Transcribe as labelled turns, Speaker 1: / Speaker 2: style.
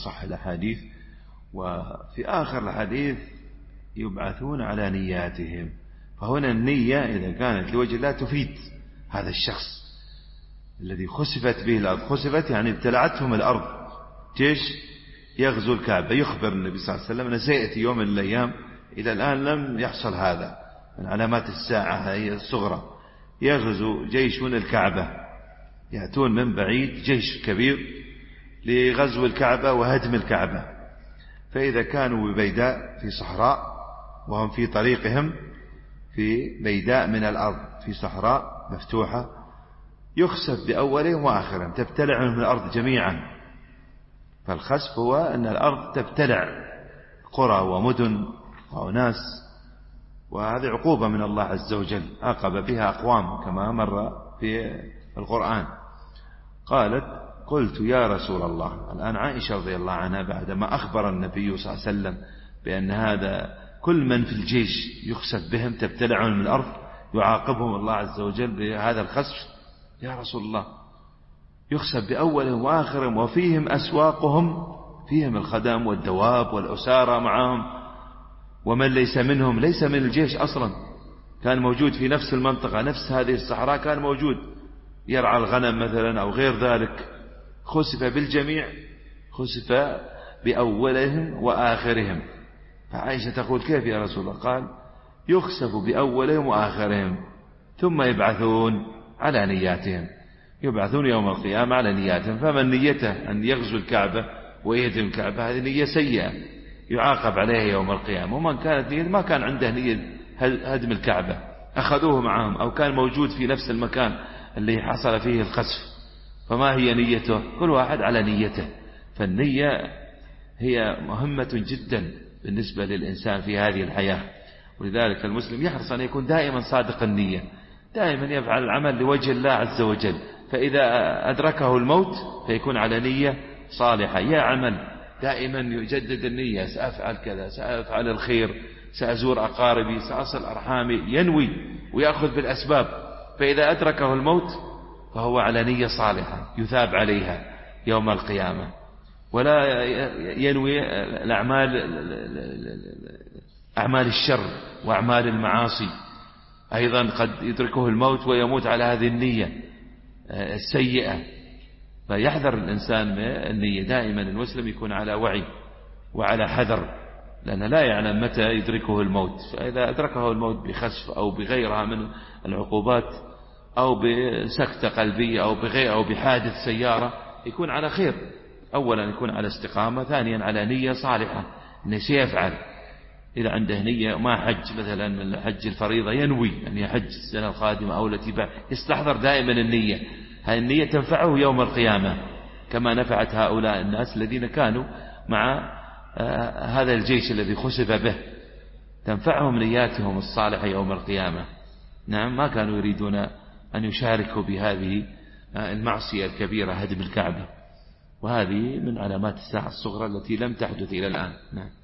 Speaker 1: أصح الأحاديث. وفي آخر الحديث يبعثون على نياتهم. فهنا النية إذا كانت لوجه الله تفيد هذا الشخص الذي خسفت به الأرض. خسفت يعني ابتلعتهم الأرض. جيش يغزو الكعبة، يخبر النبي صلى الله عليه وسلم أن سيأتي يوم من الأيام، إلى الآن لم يحصل هذا، من علامات الساعة هي الصغرى، يغزو جيش الكعبة، يأتون من بعيد جيش كبير لغزو الكعبة وهدم الكعبة. فإذا كانوا ببيداء في صحراء وهم في طريقهم في بيداء من الأرض في صحراء مفتوحة، يخسف بأولهم وآخرهم، تبتلعهم الأرض جميعا. فالخسف هو أن الأرض تبتلع قرى ومدن وأناس، وهذه عقوبة من الله عز وجل عاقب بها أقوام كما مر في القرآن. قالت: قلت يا رسول الله. الآن عائشة رضي الله عنها بعدما أخبر النبي صلى الله عليه وسلم بأن هذا كل من في الجيش يخسف بهم تبتلعهم من الأرض، يعاقبهم الله عز وجل بهذا الخسف. يا رسول الله، يخسف بأولهم وآخرهم وفيهم أسواقهم، فيهم الخدم والدواب والأسارة معهم، ومن ليس منهم ليس من الجيش أصلا، كان موجود في نفس المنطقة، نفس هذه الصحراء كان موجود يرعى الغنم مثلا أو غير ذلك. خسف بالجميع، خسف بأولهم وآخرهم. فعائشة تقول: كيف يا رسول الله؟ قال: يخسف بأولهم وآخرهم ثم يبعثون على نياتهم، يبعثون يوم القيامة على نياتهم. فمن نيته أن يغزو الكعبة ويهدم الكعبة هذه نية سيئة يعاقب عليها يوم القيامة. ومن كانت نية ما كان عنده نية هدم الكعبة، أخذوه معهم أو كان موجود في نفس المكان اللي حصل فيه الخسف، فما هي نيته؟ كل واحد على نيته. فالنية هي مهمة جدا بالنسبة للإنسان في هذه الحياة، ولذلك المسلم يحرص أن يكون دائما صادق النية، دائما يفعل العمل لوجه الله عز وجل. فإذا أدركه الموت فيكون على نية صالحة، يا عمل دائما يجدد النية، سأفعل كذا، سأفعل الخير، سأزور أقاربي، سأصل أرحامي، ينوي ويأخذ بالأسباب. فإذا أدركه الموت فهو على نية صالحة يثاب عليها يوم القيامة. ولا ينوي أعمال الشر وأعمال المعاصي، أيضا قد يدركه الموت ويموت على هذه النية السيئة. فيحذر الإنسان من النية، دائما المسلم يكون على وعي وعلى حذر، لأنه لا يعلم متى يدركه الموت. فإذا أدركه الموت بخسف أو بغيرها من العقوبات أو بسكتة قلبية أو بحادث سيارة، يكون على خير. أولا يكون على استقامة، ثانيا على نية صالحة أنه سيفعل. إذا عنده نية ما حج مثلا من حج الفريضة، ينوي أن يحج السنة القادمة أو التي بعد، يستحضر دائما النية. هذه النية تنفعه يوم القيامة كما نفعت هؤلاء الناس الذين كانوا مع هذا الجيش الذي خسف به، تنفعهم نياتهم الصالحة يوم القيامة. نعم، ما كانوا يريدون أن يشاركوا بهذه المعصية الكبيرة هدم الكعبة، وهذه من علامات الساعة الصغرى التي لم تحدث إلى الآن. نعم.